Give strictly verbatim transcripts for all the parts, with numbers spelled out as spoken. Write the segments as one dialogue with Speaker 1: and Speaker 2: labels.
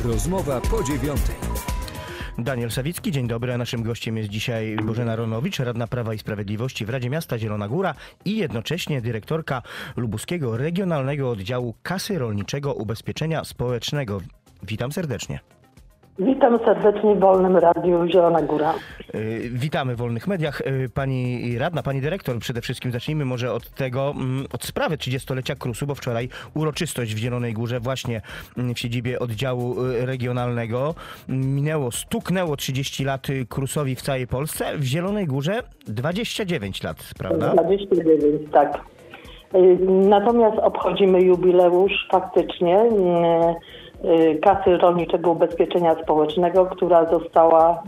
Speaker 1: Rozmowa po dziewiątej.
Speaker 2: Daniel Sawicki, dzień dobry. A naszym gościem jest dzisiaj Bożena Ronowicz, radna Prawa i Sprawiedliwości w Radzie Miasta Zielona Góra i jednocześnie dyrektorka Lubuskiego Regionalnego Oddziału Kasy Rolniczego Ubezpieczenia Społecznego. Witam serdecznie.
Speaker 3: Witam serdecznie w Wolnym Radiu Zielona Góra.
Speaker 2: Witamy w Wolnych Mediach. Pani radna, pani dyrektor, przede wszystkim zacznijmy może od tego, od sprawy trzydziestolecia KRUS-u, bo wczoraj uroczystość w Zielonej Górze właśnie w siedzibie oddziału regionalnego. Minęło, stuknęło trzydzieści lat KRUS-owi w całej Polsce. W Zielonej Górze dwadzieścia dziewięć lat, prawda?
Speaker 3: dwadzieścia dziewięć, tak. Natomiast obchodzimy jubileusz faktycznie Kasy Rolniczego Ubezpieczenia Społecznego, która została,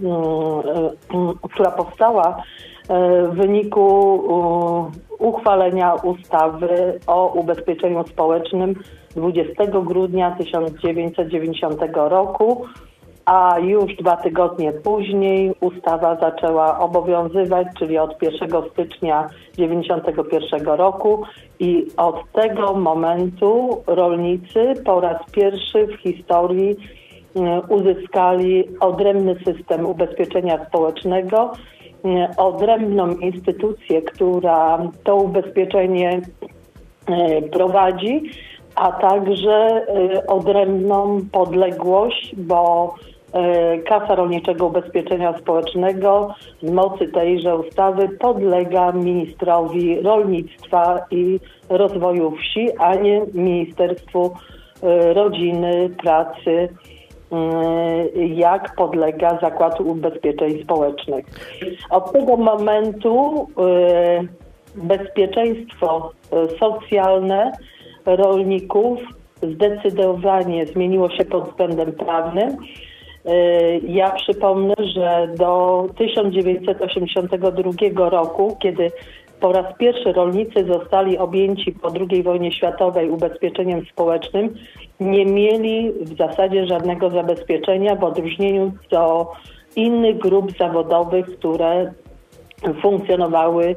Speaker 3: która powstała w wyniku uchwalenia ustawy o ubezpieczeniu społecznym dwudziestego grudnia tysiąc dziewięćset dziewięćdziesiątego roku, a już dwa tygodnie później ustawa zaczęła obowiązywać, czyli od pierwszego stycznia dziewięćdziesiątego pierwszego roku i od tego momentu rolnicy po raz pierwszy w historii uzyskali odrębny system ubezpieczenia społecznego, odrębną instytucję, która to ubezpieczenie prowadzi, a także odrębną podległość, bo Kasa Rolniczego Ubezpieczenia Społecznego z mocy tejże ustawy podlega ministrowi rolnictwa i rozwoju wsi, a nie Ministerstwu Rodziny, Pracy, jak podlega Zakład Ubezpieczeń Społecznych. Od tego momentu bezpieczeństwo socjalne rolników zdecydowanie zmieniło się pod względem prawnym. Ja przypomnę, że do tysiąc dziewięćset osiemdziesiątego drugiego roku, kiedy po raz pierwszy rolnicy zostali objęci po drugiej wojnie światowej ubezpieczeniem społecznym, nie mieli w zasadzie żadnego zabezpieczenia w odróżnieniu do innych grup zawodowych, które funkcjonowały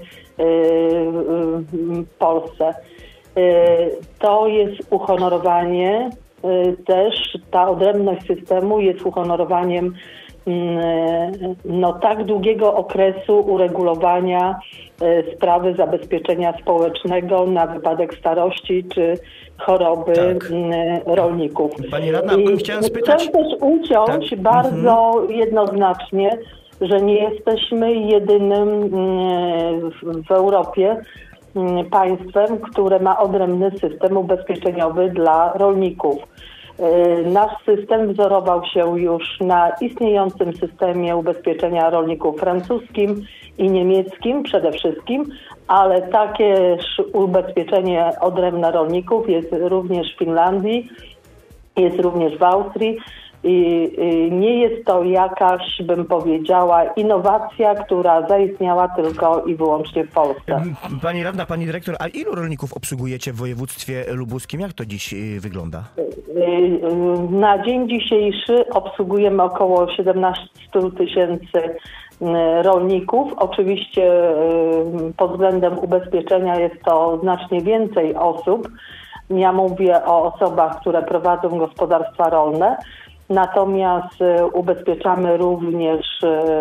Speaker 3: w Polsce. To jest uhonorowanie, też ta odrębność systemu jest uhonorowaniem no, tak długiego okresu uregulowania sprawy zabezpieczenia społecznego na wypadek starości czy choroby tak. rolników.
Speaker 2: Pani radna, bym chciała spytać...
Speaker 3: Chcę też uciąć tak. bardzo mhm. jednoznacznie, że nie jesteśmy jedynym w Europie państwem, które ma odrębny system ubezpieczeniowy dla rolników. Nasz system wzorował się już na istniejącym systemie ubezpieczenia rolników francuskim i niemieckim przede wszystkim, ale takie ubezpieczenie odrębne rolników jest również w Finlandii, jest również w Austrii. I nie jest to jakaś, bym powiedziała, innowacja, która zaistniała tylko i wyłącznie w Polsce.
Speaker 2: Pani radna, pani dyrektor, a ilu rolników obsługujecie w województwie lubuskim? Jak to dziś wygląda?
Speaker 3: Na dzień dzisiejszy obsługujemy około siedemnaście tysięcy rolników. Oczywiście pod względem ubezpieczenia jest to znacznie więcej osób. Ja mówię o osobach, które prowadzą gospodarstwa rolne. Natomiast ubezpieczamy również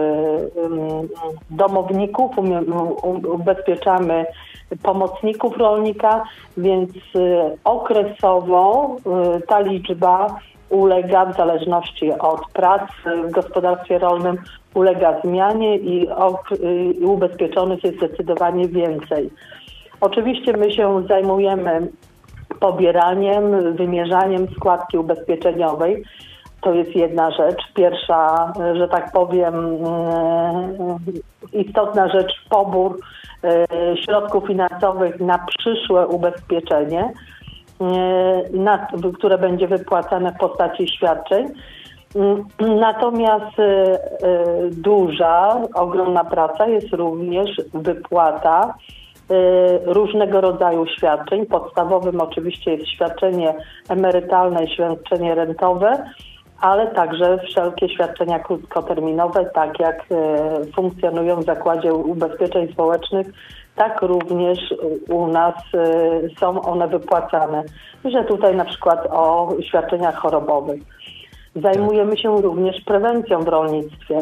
Speaker 3: domowników, ubezpieczamy pomocników rolnika, więc okresowo ta liczba ulega w zależności od prac w gospodarstwie rolnym, ulega zmianie i ubezpieczonych jest zdecydowanie więcej. Oczywiście my się zajmujemy pobieraniem, wymierzaniem składki ubezpieczeniowej. To jest jedna rzecz. Pierwsza, że tak powiem, istotna rzecz, pobór środków finansowych na przyszłe ubezpieczenie, na, które będzie wypłacane w postaci świadczeń. Natomiast duża, ogromna praca jest również wypłata różnego rodzaju świadczeń. Podstawowym oczywiście jest świadczenie emerytalne i świadczenie rentowe, ale także wszelkie świadczenia krótkoterminowe, tak jak funkcjonują w Zakładzie Ubezpieczeń Społecznych, tak również u nas są one wypłacane. Myślę tutaj na przykład o świadczeniach chorobowych. Zajmujemy się również prewencją w rolnictwie.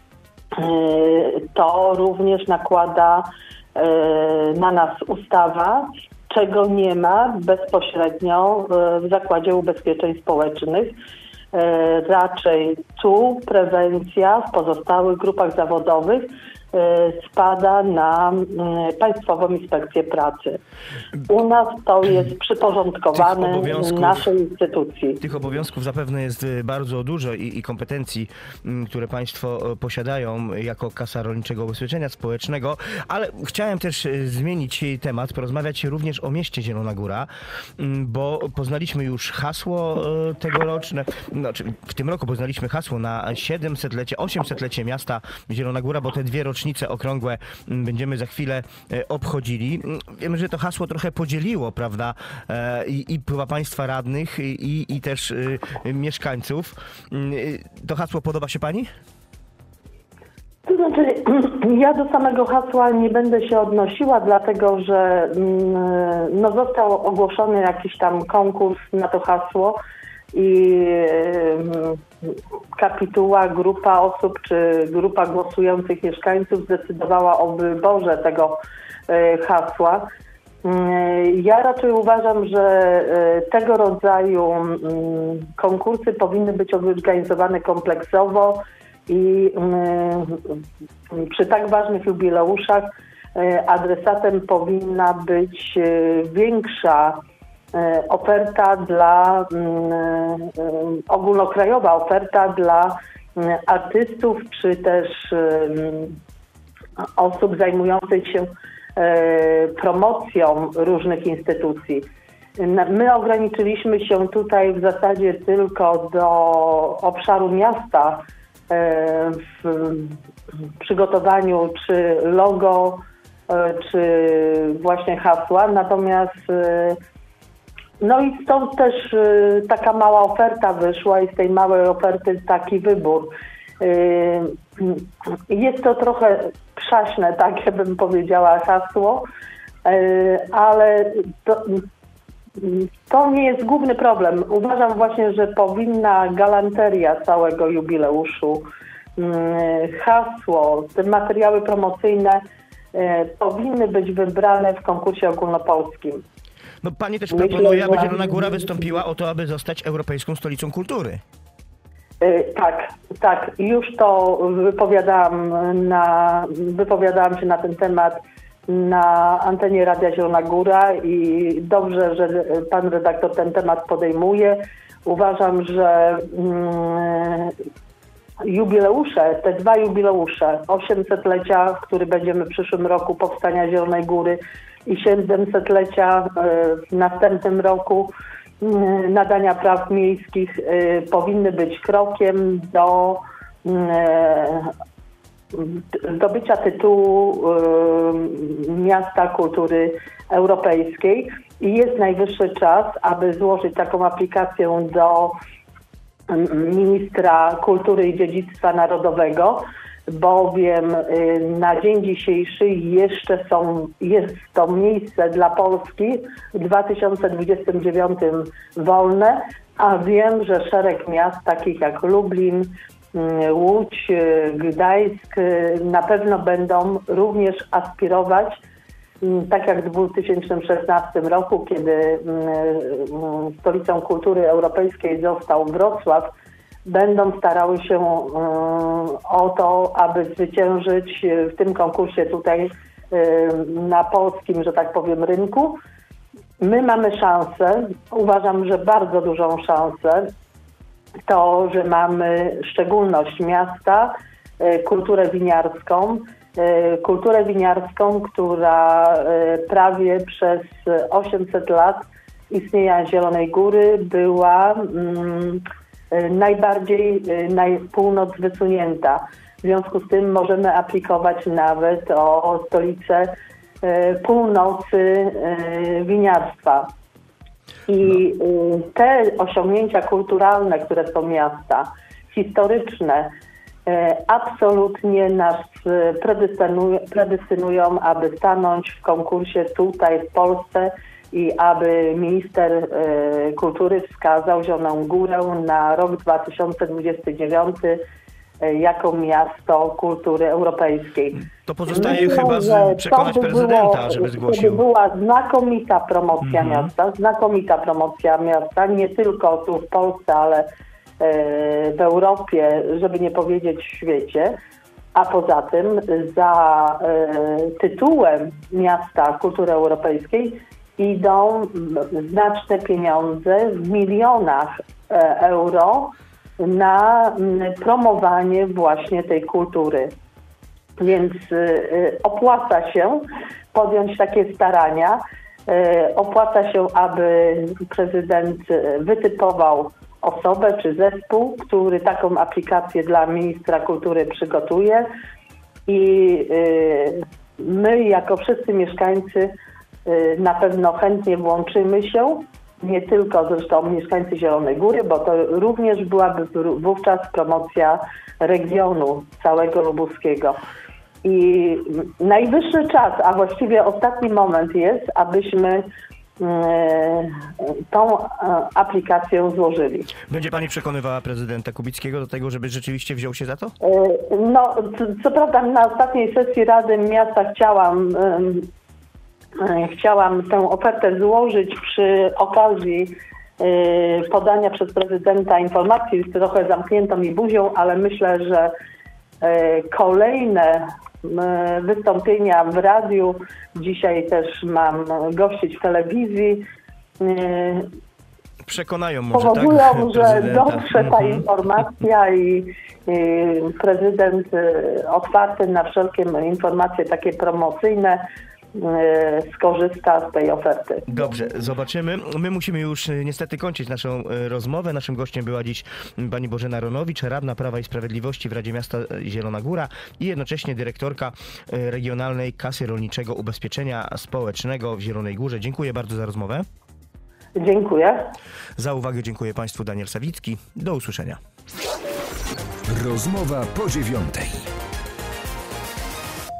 Speaker 3: To również nakłada na nas ustawa, czego nie ma bezpośrednio w Zakładzie Ubezpieczeń Społecznych. Raczej tu prewencja w pozostałych grupach zawodowych spada na Państwową Inspekcję Pracy. U nas to jest przyporządkowane naszej instytucji.
Speaker 2: Tych obowiązków zapewne jest bardzo dużo i, i kompetencji, które Państwo posiadają jako Kasa Rolniczego Ubezpieczenia Społecznego, ale chciałem też zmienić temat, porozmawiać również o mieście Zielona Góra, bo poznaliśmy już hasło tegoroczne, znaczy w tym roku poznaliśmy hasło na siedemsetlecie, osiemsetlecie miasta Zielona Góra, bo te dwie rocznice okrągłe będziemy za chwilę obchodzili. Wiemy, że to hasło trochę podzieliło, prawda, i, i chyba państwa radnych, i, i też y, mieszkańców. To hasło podoba się pani?
Speaker 3: To znaczy, ja do samego hasła nie będę się odnosiła, dlatego że no, został ogłoszony jakiś tam konkurs na to hasło i kapituła, grupa osób czy grupa głosujących mieszkańców zdecydowała o wyborze tego hasła. Ja raczej uważam, że tego rodzaju konkursy powinny być organizowane kompleksowo i przy tak ważnych jubileuszach adresatem powinna być większa oferta dla, ogólnokrajowa oferta dla artystów, czy też osób zajmujących się promocją różnych instytucji. My ograniczyliśmy się tutaj w zasadzie tylko do obszaru miasta w przygotowaniu czy logo, czy właśnie hasła, natomiast no i stąd też y, taka mała oferta wyszła i z tej małej oferty taki wybór. Y, jest to trochę przaśne, tak bym powiedziała, hasło, y, ale to, to nie jest główny problem. Uważam właśnie, że powinna galanteria całego jubileuszu, y, hasło, te materiały promocyjne y, powinny być wybrane w konkursie ogólnopolskim.
Speaker 2: No pani też proponuje, aby Zielona Góra wystąpiła o to, aby zostać Europejską Stolicą Kultury.
Speaker 3: Yy, tak, tak. Już to wypowiadałam, na, wypowiadałam się na ten temat na antenie Radia Zielona Góra i dobrze, że pan redaktor ten temat podejmuje. Uważam, że yy, jubileusze, te dwa jubileusze, osiemsetlecia, który będziemy w przyszłym roku powstania Zielonej Góry, i siedemsetlecia w następnym roku nadania praw miejskich powinny być krokiem do zdobycia tytułu Miasta Kultury Europejskiej i jest najwyższy czas, aby złożyć taką aplikację do ministra kultury i dziedzictwa narodowego, bowiem na dzień dzisiejszy jeszcze są, jest to miejsce dla Polski w dwa tysiące dwudziestym dziewiątym wolne, a wiem, że szereg miast takich jak Lublin, Łódź, Gdańsk na pewno będą również aspirować, tak jak w dwa tysiące szesnastym roku, kiedy stolicą kultury europejskiej został Wrocław, będą starały się o to, aby zwyciężyć w tym konkursie tutaj na polskim, że tak powiem, rynku. My mamy szansę, uważam, że bardzo dużą szansę, to, że mamy szczególność miasta, kulturę winiarską, kulturę winiarską, która prawie przez osiemset lat istnienia Zielonej Góry była najbardziej na północ wysunięta. W związku z tym możemy aplikować nawet o stolicę północy winiarstwa. I te osiągnięcia kulturalne, które są miasta, historyczne, absolutnie nas predestynują, aby stanąć w konkursie tutaj w Polsce i aby minister e, kultury wskazał Zieloną Górę na rok dwa tysiące dwudziesty dziewiąty e, jako miasto kultury europejskiej.
Speaker 2: To pozostaje
Speaker 3: Myślę,
Speaker 2: chyba
Speaker 3: że
Speaker 2: z, przekonać
Speaker 3: to by
Speaker 2: prezydenta,
Speaker 3: było,
Speaker 2: żeby
Speaker 3: To
Speaker 2: zgłosił.
Speaker 3: by była znakomita promocja
Speaker 2: Mhm.
Speaker 3: miasta, znakomita promocja miasta, nie tylko tu w Polsce, ale e, w Europie, żeby nie powiedzieć w świecie. A poza tym za e, tytułem miasta kultury europejskiej idą znaczne pieniądze w milionach e, euro na m, promowanie właśnie tej kultury. Więc e, opłaca się podjąć takie starania. E, opłaca się, aby prezydent wytypował osobę czy zespół, który taką aplikację dla ministra kultury przygotuje i y, my jako wszyscy mieszkańcy y, na pewno chętnie włączymy się, nie tylko zresztą mieszkańcy Zielonej Góry, bo to również byłaby wówczas promocja regionu całego lubuskiego. I najwyższy czas, a właściwie ostatni moment jest, abyśmy tą aplikację złożyli.
Speaker 2: Będzie pani przekonywała prezydenta Kubickiego do tego, żeby rzeczywiście wziął się za to?
Speaker 3: No, co, co prawda na ostatniej sesji Rady Miasta chciałam, chciałam tę ofertę złożyć przy okazji podania przez prezydenta informacji, trochę zamknięto mi buzią, ale myślę, że kolejne wystąpienia w radiu, dzisiaj też mam gościć w telewizji,
Speaker 2: przekonają może
Speaker 3: powodują,
Speaker 2: tak
Speaker 3: że
Speaker 2: prezydenta.
Speaker 3: dotrze ta
Speaker 2: Mhm.
Speaker 3: informacja i, i prezydent otwarty na wszelkie informacje takie promocyjne skorzysta z tej oferty.
Speaker 2: Dobrze, zobaczymy. My musimy już niestety kończyć naszą rozmowę. Naszym gościem była dziś pani Bożena Ronowicz, radna Prawa i Sprawiedliwości w Radzie Miasta Zielona Góra i jednocześnie dyrektorka Regionalnej Kasy Rolniczego Ubezpieczenia Społecznego w Zielonej Górze. Dziękuję bardzo za rozmowę.
Speaker 3: Dziękuję.
Speaker 2: Za uwagę dziękuję państwu. Daniel Sawicki. Do usłyszenia.
Speaker 1: Rozmowa po dziewiątej.